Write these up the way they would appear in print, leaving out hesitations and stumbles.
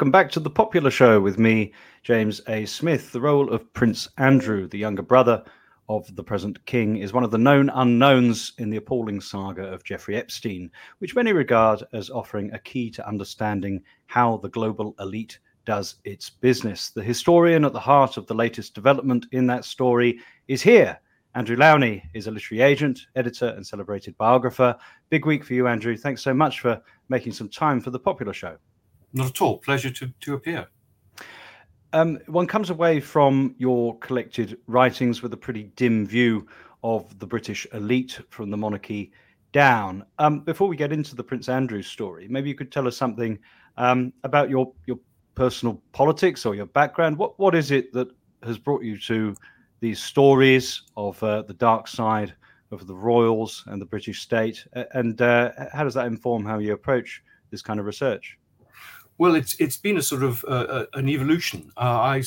welcome back to The Popular Show with me, James A. Smith. The role of Prince Andrew, the younger brother of the present king, is one of the known unknowns in the appalling saga of Jeffrey Epstein, which many regard as offering a key to understanding how the global elite does its business. The historian at the heart of the latest development in that story is here. Andrew Lownie is a literary agent, editor, and celebrated biographer. Big week for you, Andrew. Thanks so much for making some time for The Popular Show. Not at all. Pleasure to appear. One comes away from your collected writings with a pretty dim view of the British elite from the monarchy down. Before we get into the Prince Andrew story, maybe you could tell us something about your personal politics or your background. What is it that has brought you to these stories of the dark side of the royals and the British state, and how does that inform how you approach this kind of research? Well, it's been a sort of an evolution. I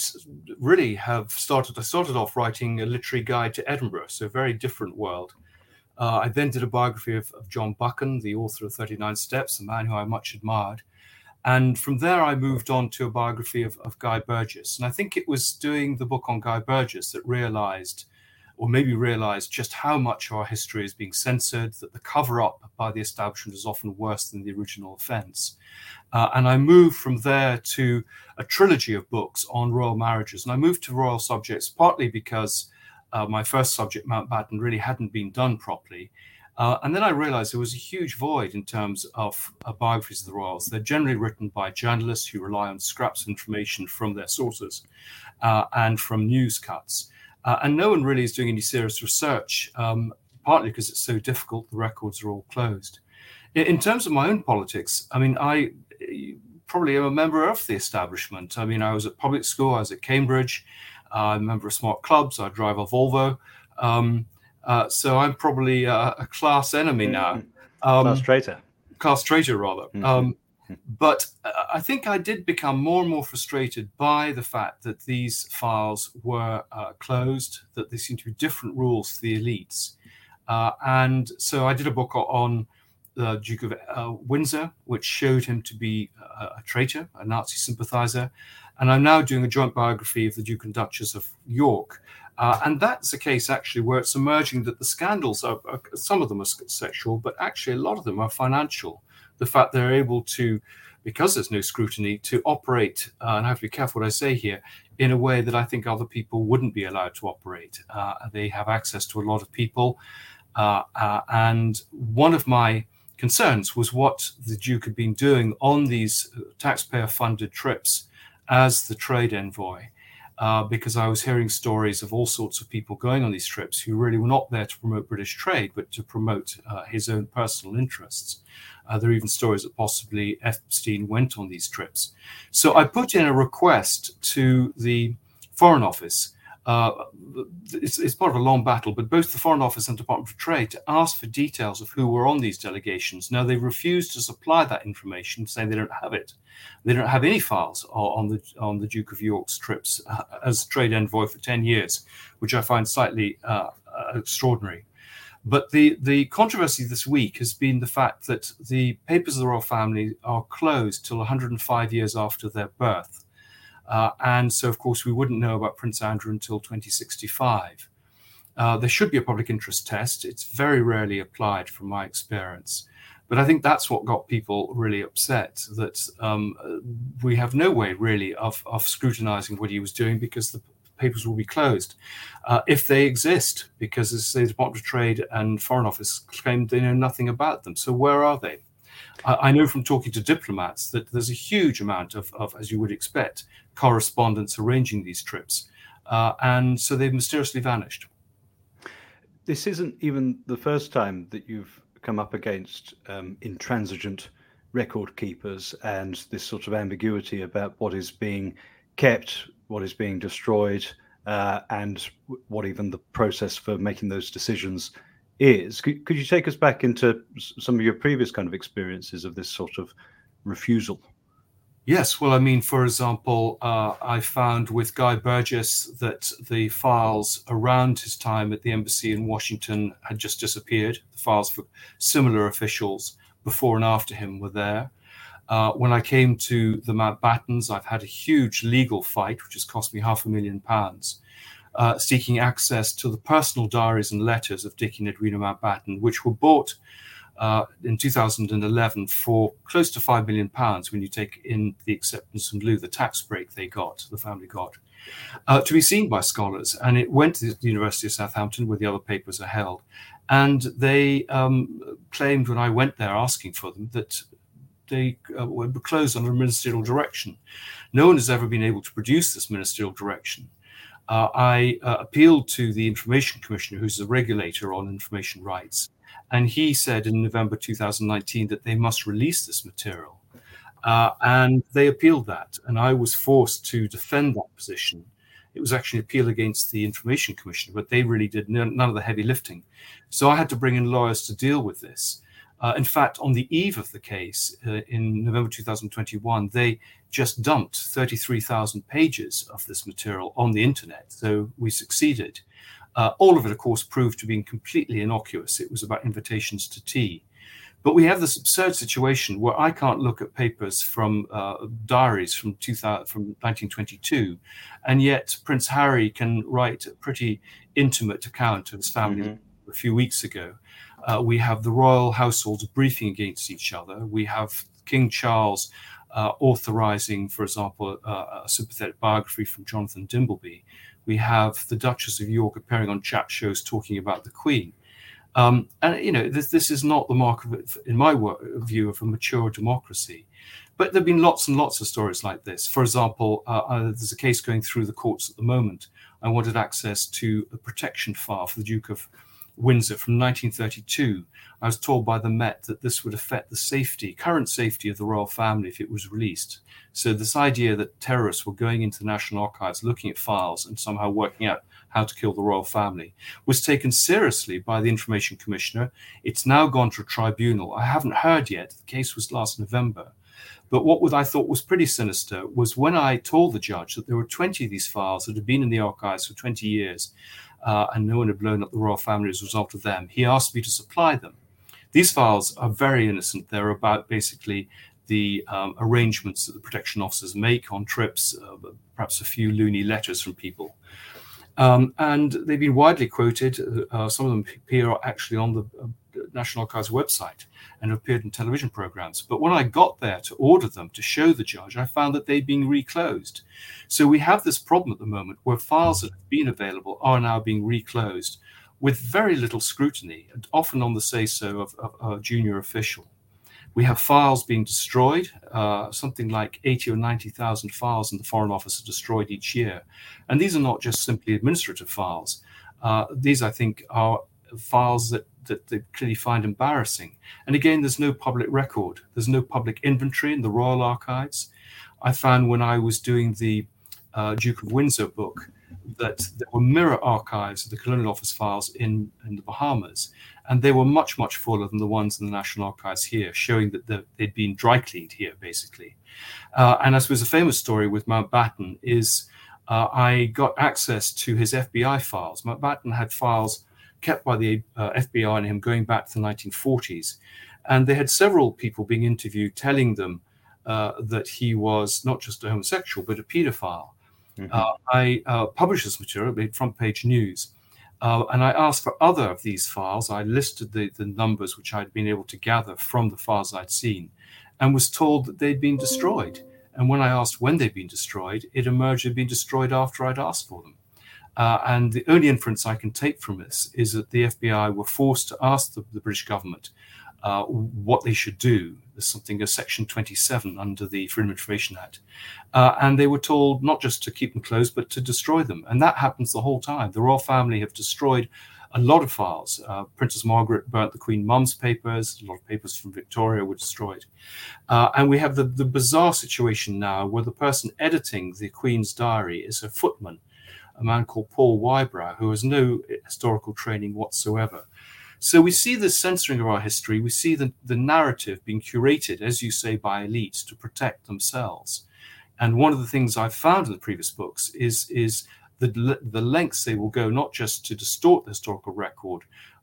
started off writing a literary guide to Edinburgh, so a very different world. I then did a biography of John Buchan, the author of 39 Steps, a man who I much admired. And from there, I moved on to a biography of Guy Burgess. And I think it was doing the book on Guy Burgess that realized just how much our history is being censored, that the cover-up by the establishment is often worse than the original offence. And I moved from there to a trilogy of books on royal marriages. And I moved to royal subjects partly because my first subject, Mountbatten, really hadn't been done properly. And then I realized there was a huge void in terms of biographies of the royals. They're generally written by journalists who rely on scraps of information from their sources and from news cuts. And no one really is doing any serious research, partly because it's so difficult. The records are all closed. In terms of my own politics, I mean, I probably am a member of the establishment. I mean, I was at public school, I was at Cambridge, I'm a member of smart clubs, I drive a Volvo. So I'm probably a class enemy now. Class traitor. Class traitor, rather. But I think I did become more and more frustrated by the fact that these files were closed, that there seemed to be different rules for the elites. And so I did a book on the Duke of Windsor, which showed him to be a traitor, a Nazi sympathizer. And I'm now doing a joint biography of the Duke and Duchess of York. And that's a case actually where it's emerging that the scandals are some of them are sexual, but actually a lot of them are financial. The fact they're able to, because there's no scrutiny, to operate, and I have to be careful what I say here, in a way that I think other people wouldn't be allowed to operate. They have access to a lot of people. And one of my concerns was what the Duke had been doing on these taxpayer-funded trips as the trade envoy. Because I was hearing stories of all sorts of people going on these trips who really were not there to promote British trade, but to promote his own personal interests. There are even stories that possibly Epstein went on these trips. So I put in a request to the Foreign Office. It's part of a long battle, but both the Foreign Office and Department of Trade to ask for details of who were on these delegations. Now, they refused to supply that information, saying they don't have it. They don't have any files on the Duke of York's trips as trade envoy for 10 years, which I find slightly extraordinary. But the controversy this week has been the fact that the papers of the royal family are closed till 105 years after their birth. And so, of course, we wouldn't know about Prince Andrew until 2065. There should be a public interest test. It's very rarely applied from my experience. But I think that's what got people really upset, that we have no way really of scrutinizing what he was doing because the papers will be closed if they exist, because as the Department of Trade and Foreign Office claim they know nothing about them. So where are they? I know from talking to diplomats that there's a huge amount of, as you would expect, correspondence arranging these trips. And so they've mysteriously vanished. This isn't even the first time that you've come up against intransigent record keepers and this sort of ambiguity about what is being kept, what is being destroyed, and what even the process for making those decisions is. Could you take us back into some of your previous kind of experiences of this sort of refusal? Yes, well, I mean, for example, I found with Guy Burgess that the files around his time at the embassy in Washington had just disappeared. The files for similar officials before and after him were there. When I came to the Mountbattens, I've had a huge legal fight, which has cost me £500,000, seeking access to the personal diaries and letters of Dick and Edwina Mountbatten, which were bought in 2011 for close to £5 million when you take in the acceptance in lieu, the tax break the family got, to be seen by scholars. And it went to the University of Southampton, where the other papers are held. And they claimed when I went there asking for them that they were closed under ministerial direction. No one has ever been able to produce this ministerial direction. I appealed to the Information Commissioner, who's the regulator on information rights, and he said in November 2019 that they must release this material. And they appealed that, and I was forced to defend that position. It was actually an appeal against the Information Commissioner, but they really did none of the heavy lifting. So I had to bring in lawyers to deal with this. In fact, on the eve of the case, in November 2021, they just dumped 33,000 pages of this material on the internet. So we succeeded. All of it, of course, proved to be completely innocuous. It was about invitations to tea. But we have this absurd situation where I can't look at papers from diaries from 1922, and yet Prince Harry can write a pretty intimate account of his family a few weeks ago. We have the royal households briefing against each other. We have King Charles authorizing, for example, a sympathetic biography from Jonathan Dimbleby. We have the Duchess of York appearing on chat shows talking about the Queen. And, you know, this is not the mark of, in my view, of a mature democracy. But there have been lots and lots of stories like this. For example, there's a case going through the courts at the moment. I wanted access to a protection file for the Duke of Windsor from 1932. I was told by the Met that this would affect the current safety of the royal family if it was released. So this idea that terrorists were going into the National Archives, looking at files and somehow working out how to kill the royal family was taken seriously by the Information Commissioner. It's now gone to a tribunal. I haven't heard yet. The case was last November. But what I thought was pretty sinister was when I told the judge that there were 20 of these files that had been in the archives for 20 years, and no one had blown up the royal family as a result of them, he asked me to supply them. These files are very innocent. They're about basically the arrangements that the protection officers make on trips, perhaps a few loony letters from people. And they've been widely quoted. Some of them appear actually on the National Archives website and have appeared in television programs. But when I got there to order them to show the judge, I found that they'd been reclosed. So we have this problem at the moment where files that have been available are now being reclosed with very little scrutiny, and often on the say-so of a junior official. We have files being destroyed, something like 80 or 90,000 files in the Foreign Office are destroyed each year. And these are not just simply administrative files. These, I think, are files that they clearly find embarrassing. And again, there's no public record. There's no public inventory in the Royal Archives. I found when I was doing the Duke of Windsor book that there were mirror archives of the Colonial Office files in the Bahamas, and they were much, much fuller than the ones in the National Archives here, showing that they'd been dry cleaned here, basically. And I suppose a famous story with Mountbatten is I got access to his FBI files. Mountbatten had files kept by the FBI and him going back to the 1940s. And they had several people being interviewed telling them that he was not just a homosexual, but a pedophile. I published this material, it made front page news. And I asked for other of these files. I listed the numbers which I'd been able to gather from the files I'd seen, and was told that they'd been destroyed. And when I asked when they'd been destroyed, it emerged they'd been destroyed after I'd asked for them. And the only inference I can take from this is that the FBI were forced to ask the British government what they should do. There's something, a Section 27 under the Freedom of Information Act. And they were told not just to keep them closed, but to destroy them. And that happens the whole time. The royal family have destroyed a lot of files. Princess Margaret burnt the Queen Mum's papers. A lot of papers from Victoria were destroyed. And we have the bizarre situation now where the person editing the Queen's diary is a footman, a man called Paul Wybrow, who has no historical training whatsoever. So we see the censoring of our history. We see the narrative being curated, as you say, by elites to protect themselves. And one of the things I've found in the previous books is the lengths they will go, not just to distort the historical record,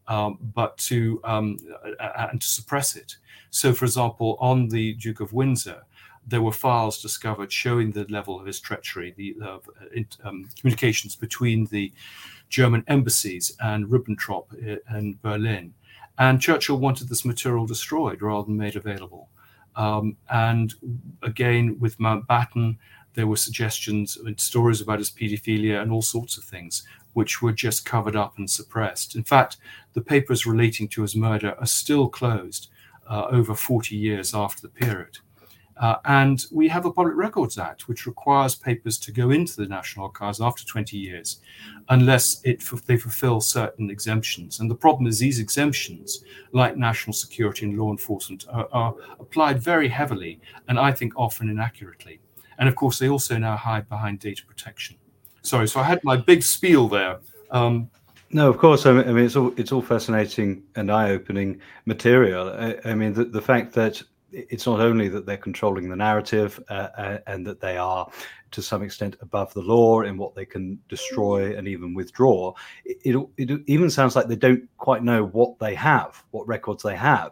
but to and to suppress it. So, for example, on the Duke of Windsor, there were files discovered showing the level of his treachery, the communications between the German embassies and Ribbentrop in Berlin. And Churchill wanted this material destroyed rather than made available. And again, with Mountbatten, there were suggestions and stories about his paedophilia and all sorts of things, which were just covered up and suppressed. In fact, the papers relating to his murder are still closed over 40 years after the period. And we have a Public Records Act, which requires papers to go into the National Archives after 20 years, unless they fulfill certain exemptions. And the problem is these exemptions, like national security and law enforcement, are applied very heavily, and I think often inaccurately. And of course, they also now hide behind data protection. Sorry, so I had my big spiel there. No, of course. I mean, it's all fascinating and eye-opening material. I mean, the fact that it's not only that they're controlling the narrative and that they are, to some extent, above the law in what they can destroy and even withdraw. It even sounds like they don't quite know what they have, what records they have.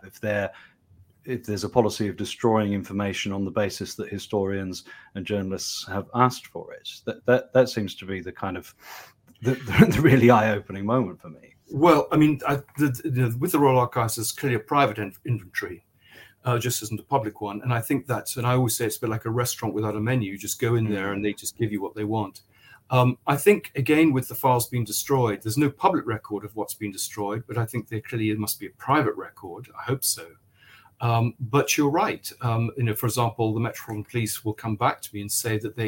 If there's a policy of destroying information on the basis that historians and journalists have asked for it, that seems to be the kind of the really eye-opening moment for me. Well, I mean, with the Royal Archives, there's clearly a private inventory, just isn't a public one. And I think and I always say it's a bit like a restaurant without a menu. You just go in there and they just give you what they want. I think, again, with the files being destroyed, there's no public record of what's been destroyed, but I think it must be a private record. I hope so. But you're right. For example, the Metropolitan Police will come back to me and say that they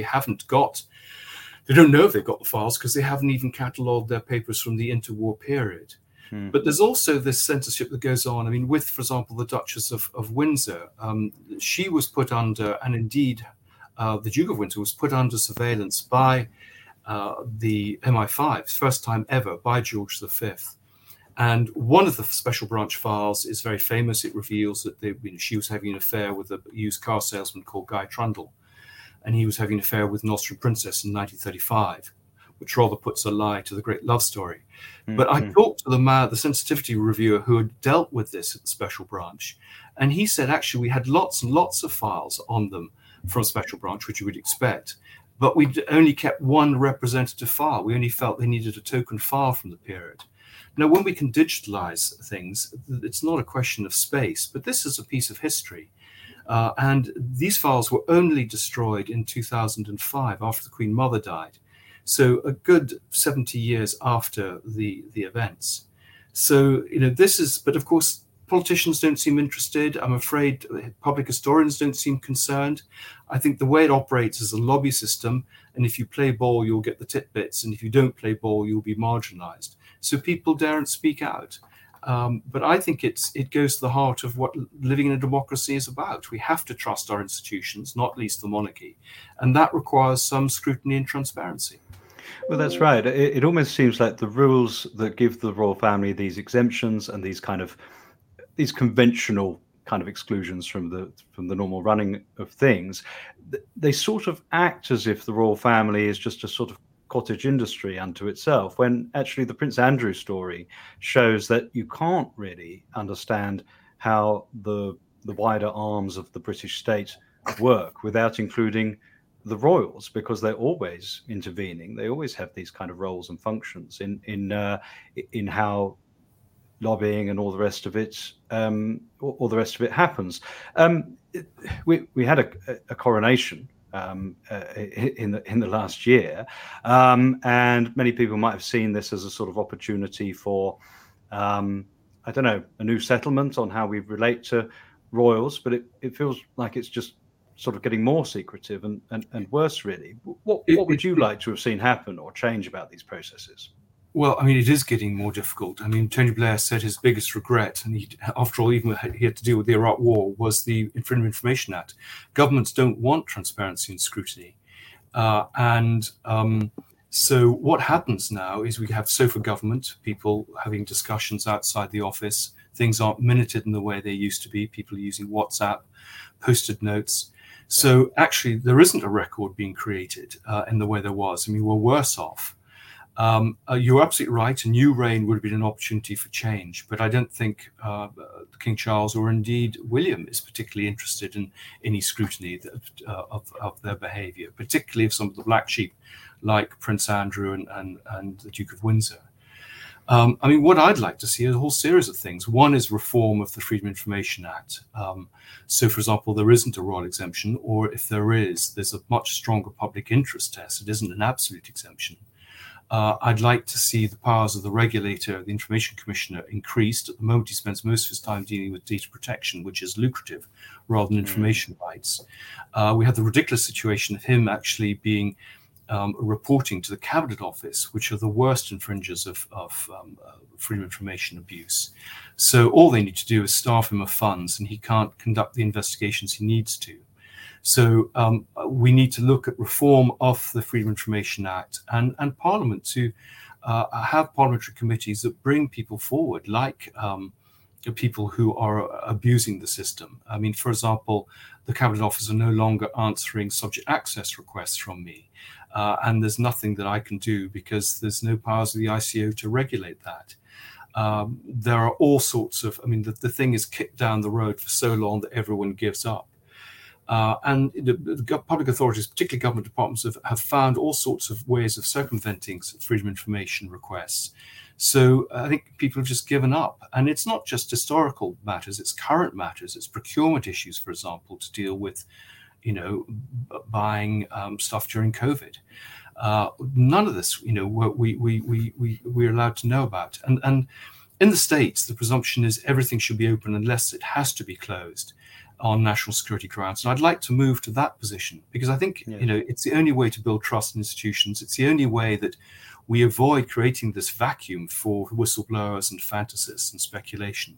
don't know if they've got the files because they haven't even catalogued their papers from the interwar period. But there's also this censorship that goes on. I mean, with, for example, the Duchess of Windsor, she was put under, and indeed the Duke of Windsor was put under surveillance by the MI5, first time ever, by George V. And one of the special branch files is very famous. It reveals that she was having an affair with a used car salesman called Guy Trundle, and he was having an affair with an Austrian princess in 1935, which rather puts a lie to the great love story. But I talked to the sensitivity reviewer who had dealt with this at the special branch, and he said, actually, we had lots and lots of files on them from special branch, which you would expect, but we only kept one representative file. We only felt they needed a token file from the period. Now, when we can digitalize things, it's not a question of space, but this is a piece of history. And these files were only destroyed in 2005 after the Queen Mother died. So a good 70 years after the events. So, but of course, politicians don't seem interested. I'm afraid public historians don't seem concerned. I think the way it operates is a lobby system. And if you play ball, you'll get the titbits. And if you don't play ball, you'll be marginalized. So people daren't speak out. But I think it goes to the heart of what living in a democracy is about. We have to trust our institutions, not least the monarchy. And that requires some scrutiny and transparency. Well, that's right. It almost seems like the rules that give the royal family these exemptions and these conventional kind of exclusions from the normal running of things, they sort of act as if the royal family is just a sort of cottage industry unto itself, when actually the Prince Andrew story shows that you can't really understand how the wider arms of the British state work without including the royals, because they're always intervening. They always have these kind of roles and functions in how lobbying and all the rest of it happens. We had a coronation in the last year, and many people might have seen this as a sort of opportunity for I don't know, a new settlement on how we relate to royals, but it feels like it's just sort of getting more secretive and worse, really. What would you like to have seen happen or change about these processes? Well, I mean, it is getting more difficult. I mean, Tony Blair said his biggest regret, and after all, even he had to deal with the Iraq War, was the Freedom of Information Act. Governments don't want transparency and scrutiny. So what happens now is we have sofa government, people having discussions outside the office. Things aren't minuted in the way they used to be. People are using WhatsApp, posted notes. So actually, there isn't a record being created in the way there was. I mean, we're worse off. You're absolutely right. A new reign would have been an opportunity for change, but I don't think King Charles or indeed William is particularly interested in any scrutiny of their behaviour, particularly of some of the black sheep like Prince Andrew and the Duke of Windsor. I mean, what I'd like to see is a whole series of things. One is reform of the Freedom of Information Act. So, for example, there isn't a royal exemption, or if there is, there's a much stronger public interest test. It isn't an absolute exemption. I'd like to see the powers of the regulator, the Information Commissioner, increased. At the moment, he spends most of his time dealing with data protection, which is lucrative, rather than information rights. We have the ridiculous situation of him actually being reporting to the Cabinet Office, which are the worst infringers of freedom of information abuse. So all they need to do is starve him of funds, and he can't conduct the investigations he needs to. So we need to look at reform of the Freedom of Information Act and Parliament to have parliamentary committees that bring people forward, like people who are abusing the system. I mean, for example, the Cabinet Office are no longer answering subject access requests from me. And there's nothing that I can do because there's no powers of the ICO to regulate that. There are all sorts of, I mean, the thing is kicked down the road for so long that everyone gives up. And the public authorities, particularly government departments, have found all sorts of ways of circumventing freedom of information requests. So I think people have just given up. And it's not just historical matters, it's current matters. It's procurement issues, for example, to deal with, buying stuff during COVID. None of this, we're allowed to know about. And in the States, the presumption is everything should be open unless it has to be closed on national security grounds. And I'd like to move to that position because I think, it's the only way to build trust in institutions. It's the only way that we avoid creating this vacuum for whistleblowers and fantasists and speculation.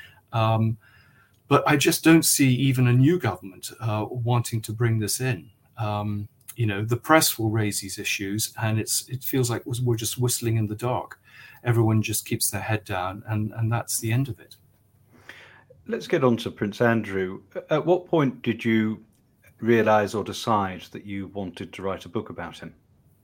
But I just don't see even a new government wanting to bring this in. The press will raise these issues, and it feels like we're just whistling in the dark. Everyone just keeps their head down, and that's the end of it. Let's get on to Prince Andrew. At what point did you realize or decide that you wanted to write a book about him?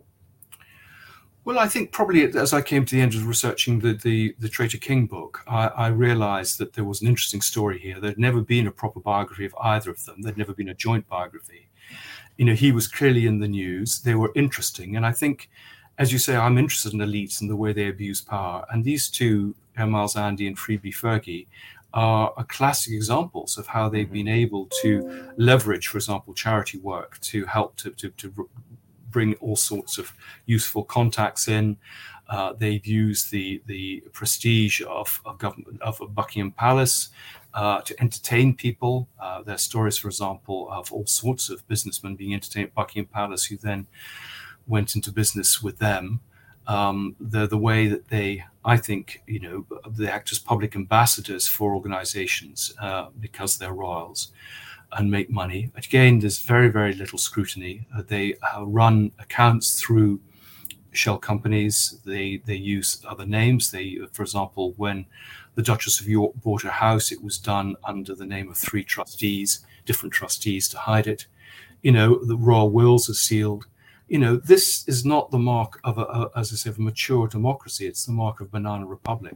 Well, I think probably as I came to the end of researching the Traitor King book, I realized that there was an interesting story here. There'd never been a proper biography of either of them. There'd never been a joint biography. He was clearly in the news. They were interesting. And I think, as you say, I'm interested in elites and the way they abuse power. And these two, Miles Andy and Freebie Fergie, are classic examples of how they've been able to leverage, for example, charity work to help to bring all sorts of useful contacts in. They've used the prestige of government, of Buckingham Palace, to entertain people. There are stories, for example, of all sorts of businessmen being entertained at Buckingham Palace who then went into business with them. The way that they, I think, they act as public ambassadors for organizations because they're royals and make money. Again, there's very, very little scrutiny. They run accounts through shell companies. They use other names. For example, when the Duchess of York bought a house, it was done under the name of 3 trustees, different trustees, to hide it. The royal wills are sealed. This is not the mark of as I say, of a mature democracy. It's the mark of banana republic.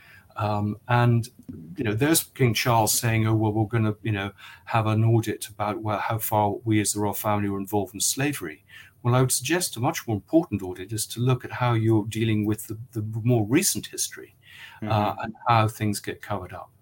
And there's King Charles saying, "Oh well, we're going to have an audit about how far we as the royal family were involved in slavery." Well, I would suggest a much more important audit is to look at how you're dealing with the more recent history and how things get covered up.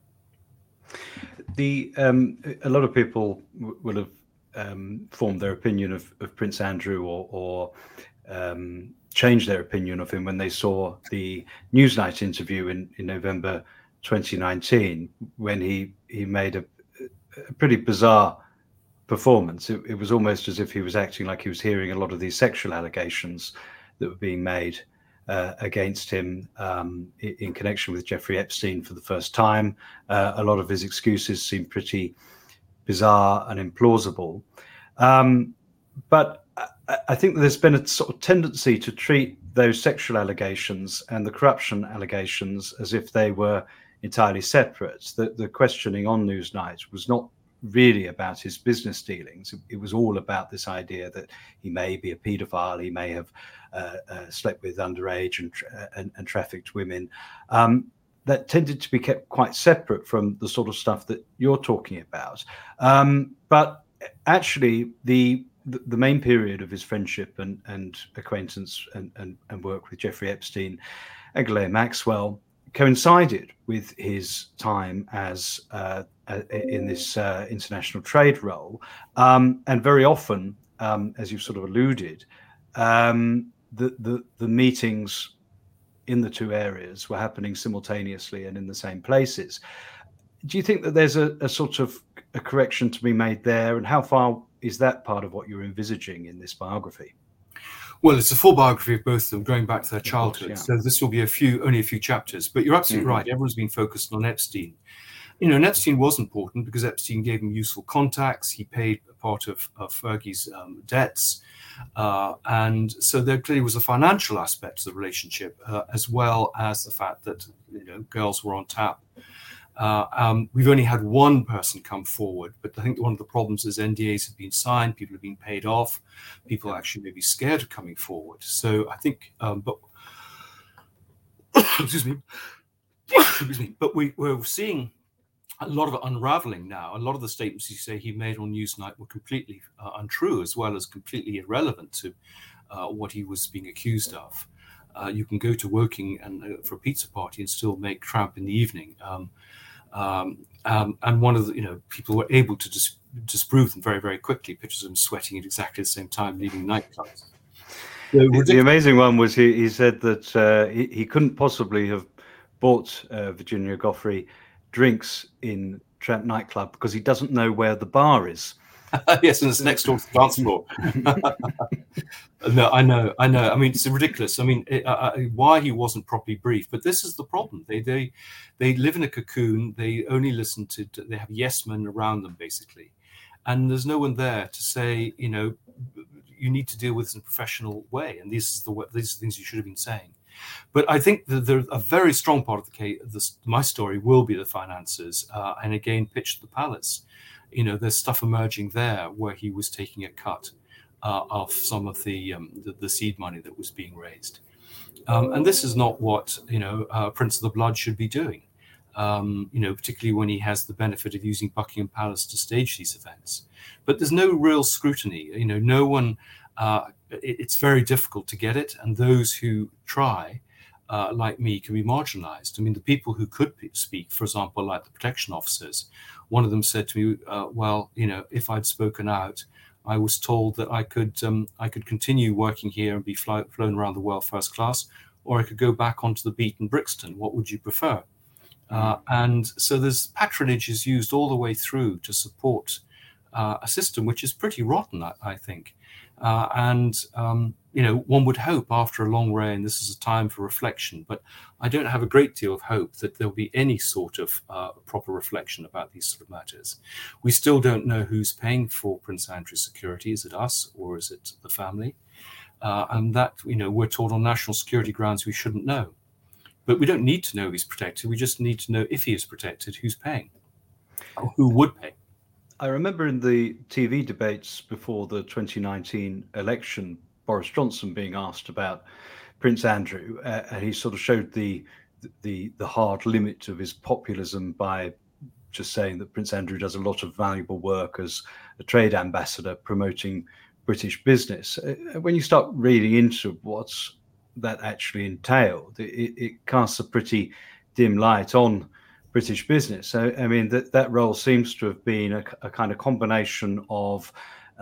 A lot of people will have formed their opinion of Prince Andrew or changed their opinion of him when they saw the Newsnight interview in November 2019, when he made a pretty bizarre performance. It was almost as if he was acting like he was hearing a lot of these sexual allegations that were being made against him in connection with Jeffrey Epstein for the first time. A lot of his excuses seemed pretty bizarre and implausible. But I think there's been a sort of tendency to treat those sexual allegations and the corruption allegations as if they were entirely separate. The questioning on Newsnight was not really about his business dealings. It was all about this idea that he may be a paedophile, he may have slept with underage and trafficked women. That tended to be kept quite separate from the sort of stuff that you're talking about. But actually, the main period of his friendship and acquaintance and work with Jeffrey Epstein and Ghislaine Maxwell coincided with his time as in this international trade role, and very often, as you've sort of alluded, the meetings in the two areas were happening simultaneously and in the same places. Do you think that there's a sort of a correction to be made there, and how far is that part of what you're envisaging in this biography? Well, it's a full biography of both of them, going back to their childhood. Course, yeah. So this will be only a few chapters. But you're absolutely right. Everyone's been focused on Epstein. And Epstein was important because Epstein gave him useful contacts. He paid a part of Fergie's debts. And so there clearly was a financial aspect to the relationship, as well as the fact that girls were on tap. We've only had one person come forward, but I think one of the problems is NDAs have been signed, people have been paid off, people actually may be scared of coming forward. So I think, excuse me, but we're seeing a lot of unraveling now. A lot of the statements you say he made on Newsnight were completely untrue, as well as completely irrelevant to what he was being accused of. You can go to Woking and for a pizza party and still make tramp in the evening. And one of the, people were able to disprove them very, very quickly. Pictures of him sweating at exactly the same time, leaving nightclubs. The amazing one was he said that he couldn't possibly have bought Virginia Giuffre drinks in Tramp nightclub because he doesn't know where the bar is. Yes, and it's next door to the dance floor. No, I know. I mean, it's ridiculous. I mean, why he wasn't properly briefed. But this is the problem. They live in a cocoon. They only listen to. They have yes men around them, basically, and there's no one there to say, you need to deal with this in a professional way. And these are things you should have been saying. But I think that there's a very strong part of the case. My story will be the finances, and again, pitched the palace. There's stuff emerging there where he was taking a cut of some of the seed money that was being raised. And this is not what, Prince of the Blood should be doing, particularly when he has the benefit of using Buckingham Palace to stage these events. But there's no real scrutiny. No one, it's very difficult to get it. And those who try, like me, can be marginalized. I mean, the people who could speak, for example, like the protection officers, one of them said to me, well, if I'd spoken out, I was told that I could continue working here and be flown around the world first class, or I could go back onto the beat in Brixton. What would you prefer? And so there's patronage is used all the way through to support a system which is pretty rotten, I think. One would hope after a long reign, this is a time for reflection, but I don't have a great deal of hope that there'll be any sort of proper reflection about these sort of matters. We still don't know who's paying for Prince Andrew's security. Is it us or is it the family? And that, we're told on national security grounds we shouldn't know. But we don't need to know if he's protected. We just need to know if he is protected, who's paying, or who would pay. I remember in the TV debates before the 2019 election, Boris Johnson being asked about Prince Andrew, and he sort of showed the hard limit of his populism by just saying that Prince Andrew does a lot of valuable work as a trade ambassador promoting British business. When you start reading into what's that actually entailed, it casts a pretty dim light on British business. So, I mean, that role seems to have been a kind of combination of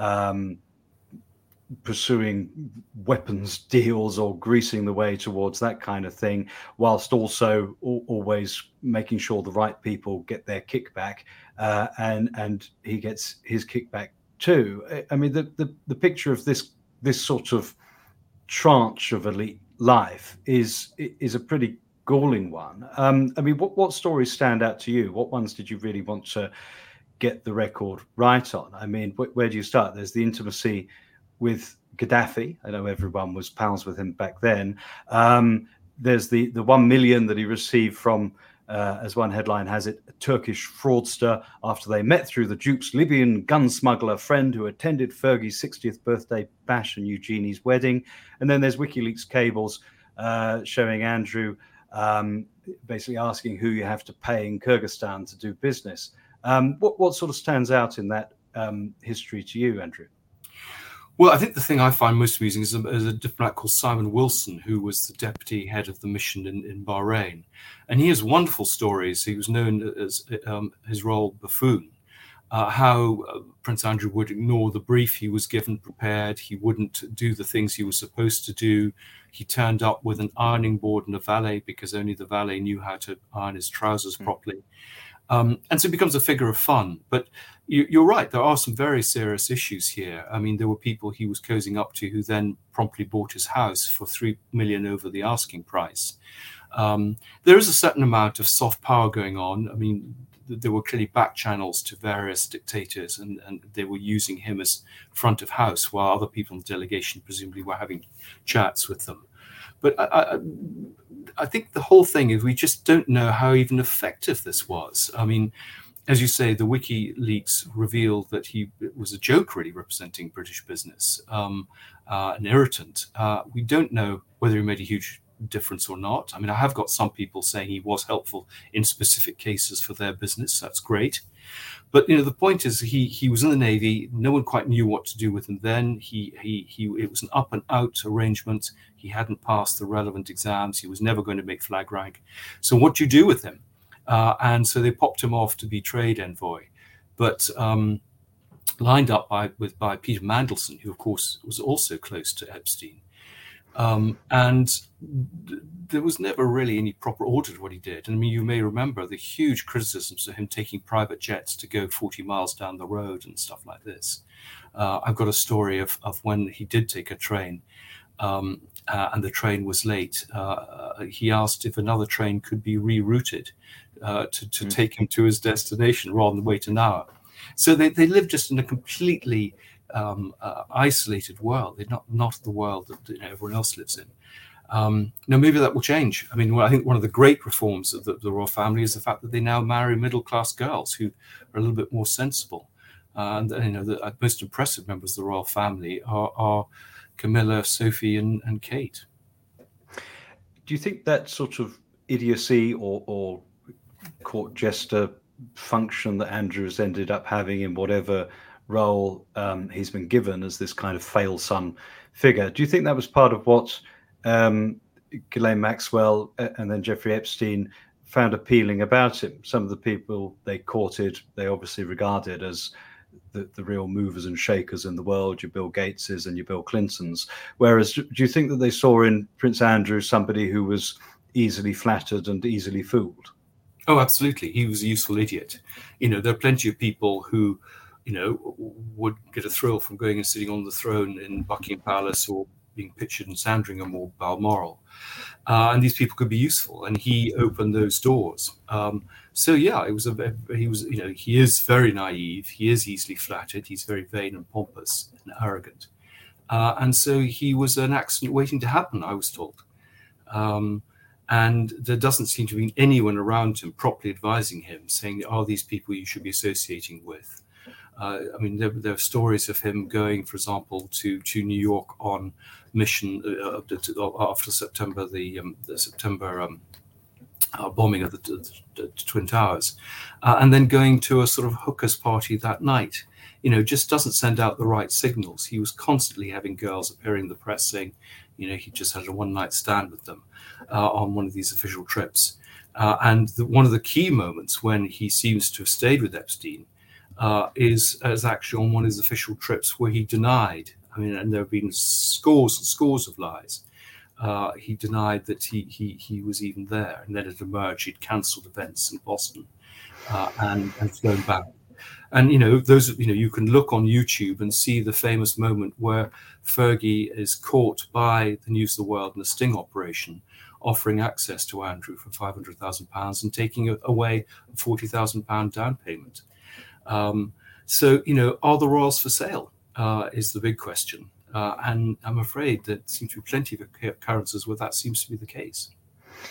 pursuing weapons deals or greasing the way towards that kind of thing, whilst also always making sure the right people get their kickback, and he gets his kickback too. I mean, the picture of this sort of tranche of elite life is a pretty galling one. I mean, what stories stand out to you? What ones did you really want to get the record right on? I mean, where do you start? There's the intimacy with Gaddafi. I know everyone was pals with him back then. There's the 1 million that he received from as one headline has it, a Turkish fraudster after they met through the Duke's Libyan gun smuggler friend who attended Fergie's 60th birthday bash and Eugenie's wedding. And then there's WikiLeaks cables showing Andrew basically asking who you have to pay in Kyrgyzstan to do business. What sort of stands out in that history to you, Andrew? Well, I think the thing I find most amusing is a diplomat called Simon Wilson, who was the deputy head of the mission in Bahrain. And he has wonderful stories. He was known as his role buffoon, how Prince Andrew would ignore the brief he was given, prepared. He wouldn't do the things he was supposed to do. He turned up with an ironing board and a valet because only the valet knew how to iron his trousers properly. And so it becomes a figure of fun. But you're right, there are some very serious issues here. I mean, there were people he was cozying up to who then promptly bought his house for $3 million over the asking price. There is a certain amount of soft power going on. I mean, there were clearly back channels to various dictators, and they were using him as front of house, while other people in the delegation presumably were having chats with them. But I think the whole thing is we just don't know how even effective this was. I mean, as you say, the WikiLeaks revealed that he was a joke, really representing British business, an irritant. We don't know whether he made a huge difference or not. I mean, I have got some people saying he was helpful in specific cases for their business. That's great. But the point is, he was in the Navy. No one quite knew what to do with him then. It was an up and out arrangement. He hadn't passed the relevant exams. He was never going to make flag rank. So what do you do with him? And so they popped him off to be trade envoy, but lined up by Peter Mandelson, who of course was also close to Epstein. And there was never really any proper audit of what he did. And I mean, you may remember the huge criticisms of him taking private jets to go 40 miles down the road and stuff like this. I've got a story of when he did take a train and the train was late. He asked if another train could be rerouted to take him to his destination rather than wait an hour. So they lived just in a completely isolated world. They're not the world that everyone else lives in. Now, maybe that will change. I mean, I think one of the great reforms of the royal family is the fact that they now marry middle-class girls who are a little bit more sensible. And the most impressive members of the royal family are Camilla, Sophie, and Kate. Do you think that sort of idiocy or court jester function that Andrew has ended up having in whatever role he's been given as this kind of fail son figure, do you think that was part of what Ghislaine Maxwell and then Jeffrey Epstein found appealing about him? Some of the people they courted, they obviously regarded as the real movers and shakers in the world, your Bill Gateses and your Bill Clintons. Whereas, do you think that they saw in Prince Andrew somebody who was easily flattered and easily fooled? Oh, absolutely. He was a useful idiot. There are plenty of people who, would get a thrill from going and sitting on the throne in Buckingham Palace or being pictured in Sandringham or Balmoral. And these people could be useful, and he opened those doors. So yeah, he is very naive. He is easily flattered. He's very vain and pompous and arrogant. And so he was an accident waiting to happen, I was told. And there doesn't seem to be anyone around him properly advising him, saying, are these people you should be associating with? I mean, there are stories of him going, for example, to New York on mission after September, the September bombing of the Twin Towers, and then going to a sort of hookers party that night. Just doesn't send out the right signals. He was constantly having girls appearing in the press saying, he just had a one-night stand with them on one of these official trips. And one of the key moments when he seems to have stayed with Epstein is actually on one of his official trips where he denied, and there have been scores and scores of lies. He denied that he was even there, and then it emerged he'd cancelled events in Boston and flown back. And you can look on YouTube and see the famous moment where Fergie is caught by the News of the World in a sting operation, offering access to Andrew for £500,000 and taking away a £40,000 down payment. So are the royals for sale? Is the big question. And I'm afraid there seems to be plenty of occurrences where that seems to be the case.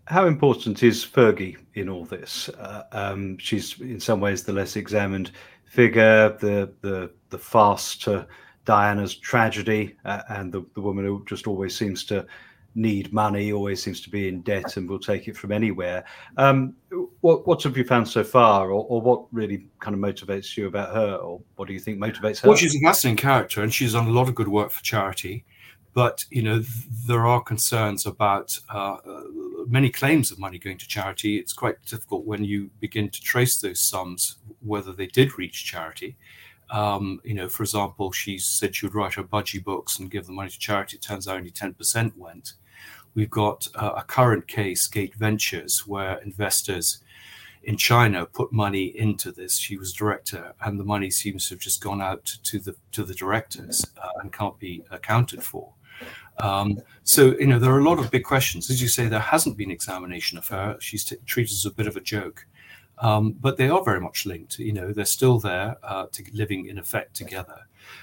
How important is Fergie in all this? She's in some ways the less examined figure, the fast to Diana's tragedy, and the woman who just always seems to need money, always seems to be in debt, and will take it from anywhere. What have you found so far, or what really kind of motivates you about her, or what do you think motivates her? Well, she's a fascinating character, and she's done a lot of good work for charity. But there are concerns about many claims of money going to charity. It's quite difficult when you begin to trace those sums, whether they did reach charity. For example, she said she would write her budgie books and give the money to charity. It turns out only 10% went. We've got a current case, Gate Ventures, where investors in China put money into this. She was director, and the money seems to have just gone out to the directors and can't be accounted for. So there are a lot of big questions. As you say, there hasn't been examination of her. She's treated as a bit of a joke, but they are very much linked. They're still there, living in effect together.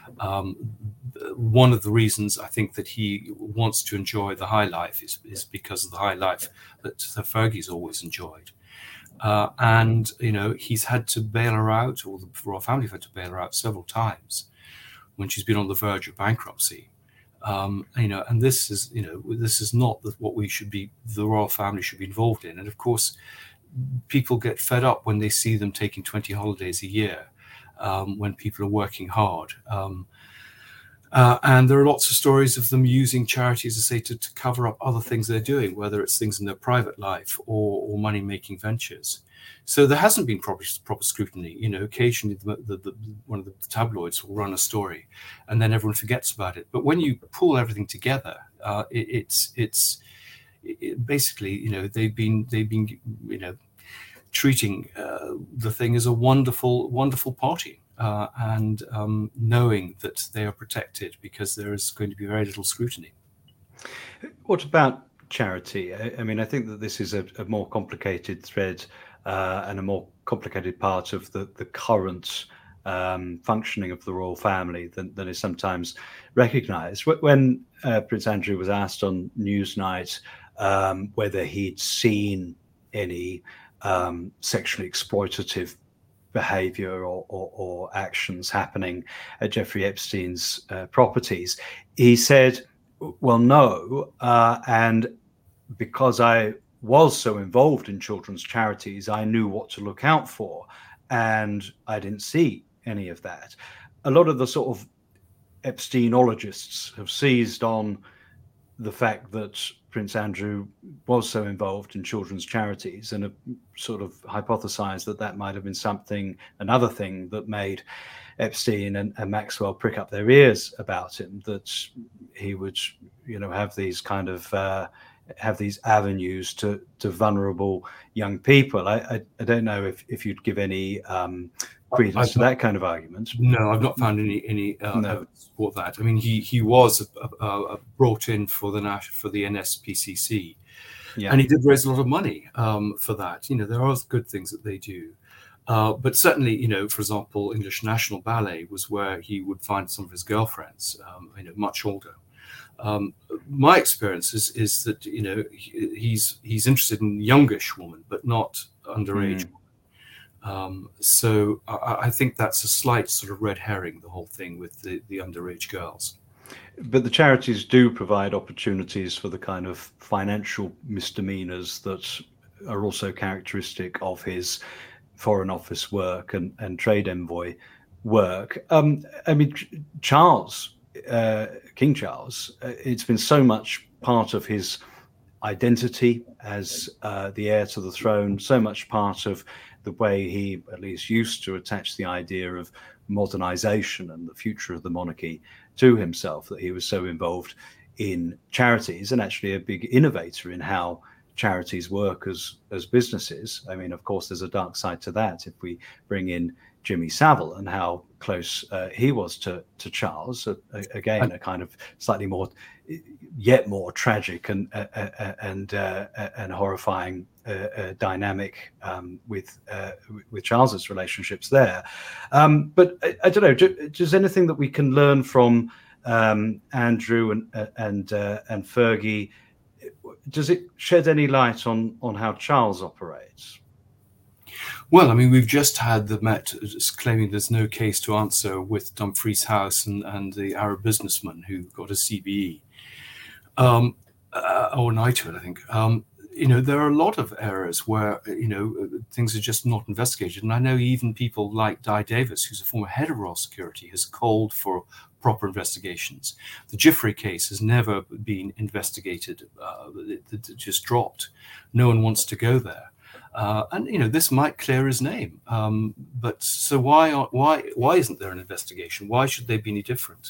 One of the reasons I think that he wants to enjoy the high life is because of the high life that Fergie's always enjoyed. And he's had to bail her out, or the royal family have had to bail her out several times when she's been on the verge of bankruptcy. And this is not what the royal family should be involved in. And of course, people get fed up when they see them taking 20 holidays a year, when people are working hard. And there are lots of stories of them using charities, as I say, to cover up other things they're doing, whether it's things in their private life or money-making ventures. So there hasn't been proper scrutiny. Occasionally one of the tabloids will run a story, and then everyone forgets about it. But when you pull everything together, it's basically they've been treating the thing as a wonderful party, and knowing that they are protected because there is going to be very little scrutiny. What about charity? I mean, I think that this is a more complicated thread. And a more complicated part of the current functioning of the royal family than is sometimes recognised. When Prince Andrew was asked on Newsnight whether he'd seen any sexually exploitative behaviour or actions happening at Jeffrey Epstein's properties, he said, well, no, and because I was so involved in children's charities, I knew what to look out for, and I didn't see any of that. A lot of the sort of Epsteinologists have seized on the fact that Prince Andrew was so involved in children's charities and have sort of hypothesized that might have been another thing that made Epstein and Maxwell prick up their ears about him, that he would, have these kind of have these avenues to vulnerable young people. I don't know if you'd give any credence to that kind of argument. No, I've not found any evidence to support that. I mean, he was brought in for the NSPCC, and he did raise a lot of money for that. There are good things that they do. But certainly, for example, English National Ballet was where he would find some of his girlfriends, much older. My experience is that he's interested in youngish women, but not underage women. So I think that's a slight sort of red herring, the whole thing with the underage girls. But the charities do provide opportunities for the kind of financial misdemeanors that are also characteristic of his Foreign Office work and trade envoy work. I mean, King Charles, it's been so much part of his identity as the heir to the throne, so much part of the way he at least used to attach the idea of modernization and the future of the monarchy to himself, that he was so involved in charities and actually a big innovator in how charities work as businesses. I mean, of course, there's a dark side to that if we bring in Jimmy Savile and how close he was to Charles. Again, a kind of slightly yet more tragic and horrifying dynamic with Charles's relationships there. But I don't know. Does anything that we can learn from Andrew and Fergie? does it shed any light on how Charles operates? Well, I mean, we've just had the Met claiming there's no case to answer with Dumfries House and the Arab businessman who got a CBE, or knighthood, I think. There are a lot of areas where, things are just not investigated. And I know even people like Di Davis, who's a former head of Royal Security, has called for proper investigations. The Giuffre case has never been investigated. It just dropped. No one wants to go there. And this might clear his name. But so why isn't there an investigation? Why should they be any different?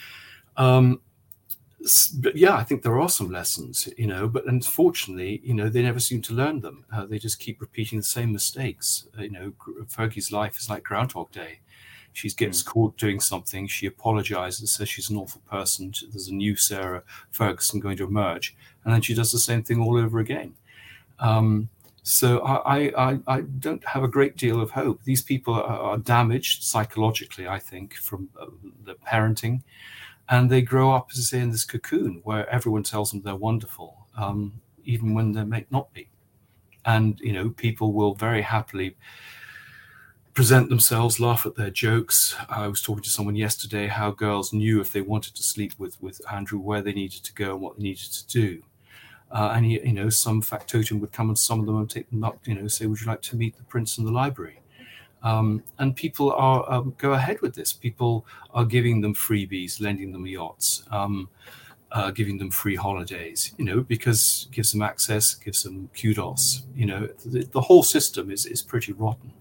But yeah, I think there are some lessons, but unfortunately, they never seem to learn them. They just keep repeating the same mistakes. Fergie's life is like Groundhog Day. She gets caught doing something. She apologizes, says she's an awful person. There's a new Sarah Ferguson going to emerge. And then she does the same thing all over again. So I don't have a great deal of hope. These people are damaged psychologically, I think, from the parenting. And they grow up, as I say, in this cocoon where everyone tells them they're wonderful, even when they may not be. And, people will very happily present themselves, laugh at their jokes. I was talking to someone yesterday how girls knew if they wanted to sleep with Andrew, where they needed to go and what they needed to do. And some factotum would come and summon them and take them up, say, would you like to meet the prince in the library? And people are go ahead with this. People are giving them freebies, lending them yachts, giving them free holidays, because it gives them access, gives them kudos. The whole system is pretty rotten.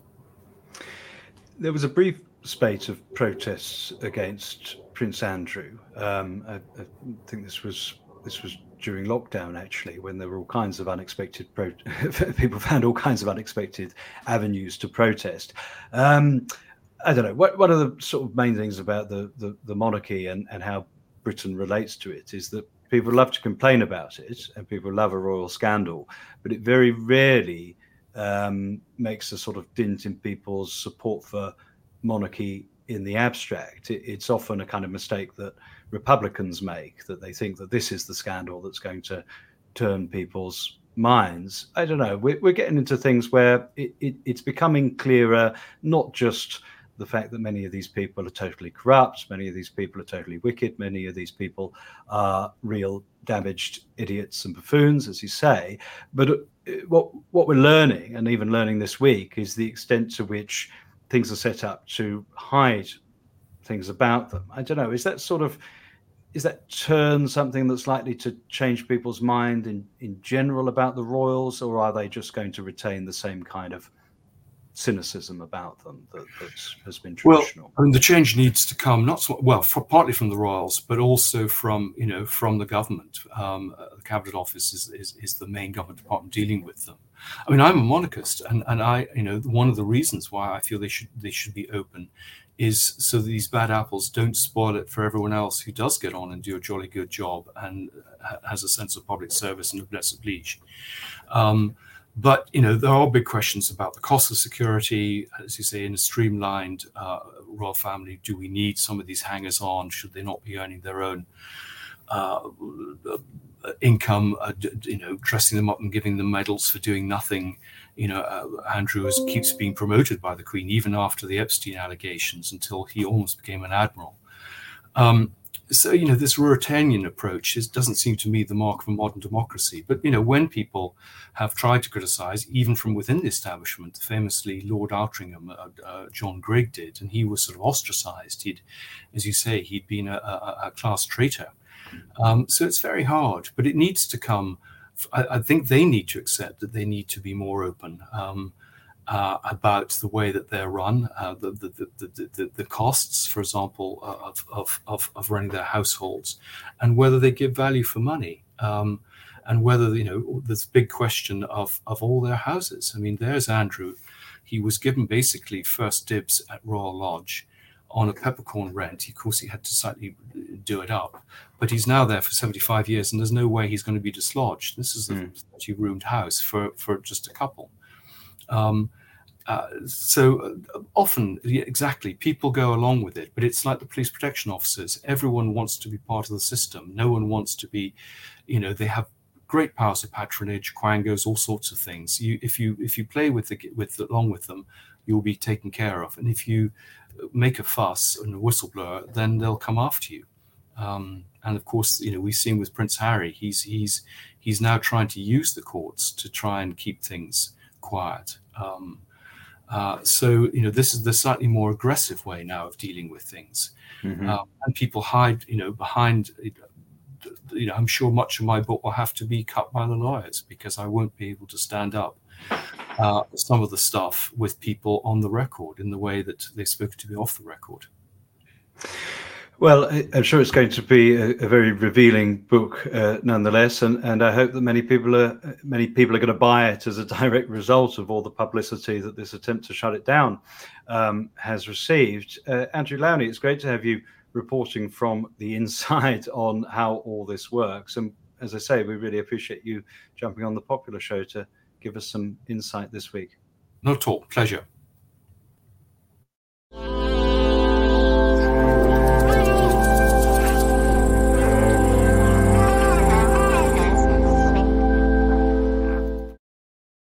There was a brief spate of protests against Prince Andrew. I think this was during lockdown, actually, when there were all kinds of unexpected people found all kinds of unexpected avenues to protest. I don't know. One of the sort of main things about the monarchy and how Britain relates to it is that people love to complain about it and people love a royal scandal, but it very rarely makes a sort of dint in people's support for monarchy in the abstract. It's often a kind of mistake that Republicans make, that they think that this is the scandal that's going to turn people's minds. I don't know. We're getting into things where it's becoming clearer, not just the fact that many of these people are totally corrupt, many of these people are totally wicked, many of these people are real damaged idiots and buffoons, as you say, but what we're learning, and even learning this week, is the extent to which things are set up to hide things about them. I don't know. Is that turn something that's likely to change people's mind in general about the royals, or are they just going to retain the same kind of cynicism about them that has been traditional? Well, I mean, the change needs to come partly from the royals, but also from the government. The Cabinet Office is the main government department dealing with them. I mean, I'm a monarchist, and I one of the reasons why I feel they should be open is so that these bad apples don't spoil it for everyone else who does get on and do a jolly good job and has a sense of public service and noblesse oblige. But there are big questions about the cost of security, as you say, in a streamlined royal family. Do we need some of these hangers-on? Should they not be earning their own income? Dressing them up and giving them medals for doing nothing. Andrew keeps being promoted by the Queen even after the Epstein allegations, until he almost became an admiral. So this Ruritanian approach doesn't seem to me the mark of a modern democracy. But when people have tried to criticize, even from within the establishment, famously Lord Altrincham, John Grigg did, and he was sort of ostracized. As you say, he'd been a class traitor. So it's very hard, but it needs to come. I think they need to accept that they need to be more open about the way that they're run, the costs, for example, of running their households, and whether they give value for money, and whether this big question of all their houses. I mean, there's Andrew. He was given basically first dibs at Royal Lodge on a peppercorn rent. Of course, he had to slightly do it up, but he's now there for 75 years, and there's no way he's going to be dislodged. This is a 30-roomed house for just a couple. So often, exactly, people go along with it, but it's like the police protection officers. Everyone wants to be part of the system. No one wants to be, they have great powers of patronage, quangos, all sorts of things. If you play along with them, you'll be taken care of. And if you make a fuss and a whistleblower, then they'll come after you. And of course, we've seen with Prince Harry, he's now trying to use the courts to try and keep things quiet. So this is the slightly more aggressive way now of dealing with things. And people hide, behind. I'm sure much of my book will have to be cut by the lawyers, because I won't be able to stand up some of the stuff with people on the record in the way that they're supposed to be off the record. Well, I'm sure it's going to be a very revealing book, nonetheless, and I hope that many people are going to buy it as a direct result of all the publicity that this attempt to shut it down has received. Andrew Lownie, it's great to have you reporting from the inside on how all this works. And as I say, we really appreciate you jumping on the Popular Show to give us some insight this week. Not at all. Pleasure.